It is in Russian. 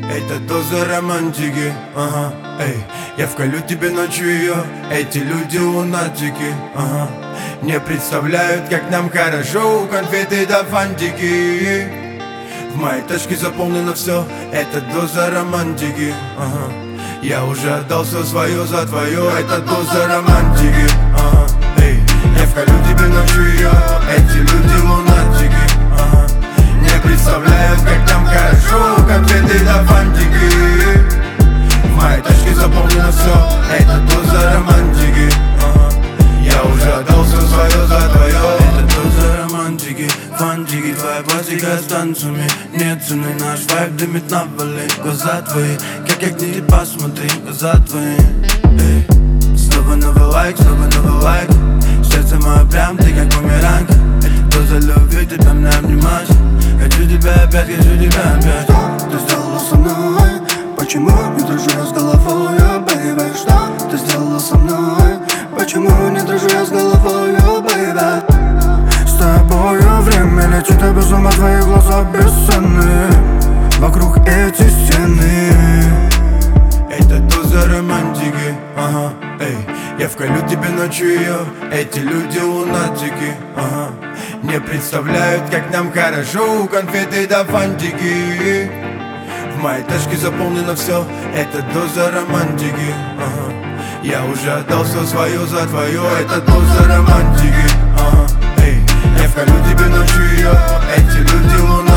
Это доза романтики, ага, эй. Я вколю тебе ночью ее, эти люди лунатики, ага. Не представляют, как нам хорошо, конфеты да фантики. В моей тачке заполнено все, это доза романтики, ага. Я уже отдал все свое за твое, это доза романтики, ага, эй. Я вколю тебе ночью ее, эти люди лунатики, ага. Не представляют, как нам хорошо, конфеты да фантики. В моей тачке заполнено все, это доза романтики, ага. Я уже отдал все свое за твое. Это доза романтики, фантики. Твоя пластика с танцами, нет цены. Наш вайб дымит на воле. Глаза твои, как огни, посмотри, глаза твои, эй. Снова новый лайк, снова новый лайк. Сердце мое прям, ты как бумеранг. Это доза любви, тебя мне обнимать. Хочу тебя опять, хочу тебя опять. Что ты сделала со мной? Почему не дружу я с головой, baby? Что ты сделала со мной? Почему не дружу я с головой, baby? С тобою время летит, я без ума, твои глаза бесценные. Вокруг эти стены. Это доза романтики, ага, эй. Я вколю тебе ночью ее, эти люди лунатики, ага. Не представляют, как нам хорошо, конфеты да фантики. В моей тачке заполнено все, это доза романтики, ага. Я уже отдал все свое за твое, это доза романтики, ага, эй. Я вколю тебе ночью ее, эти люди лунатики.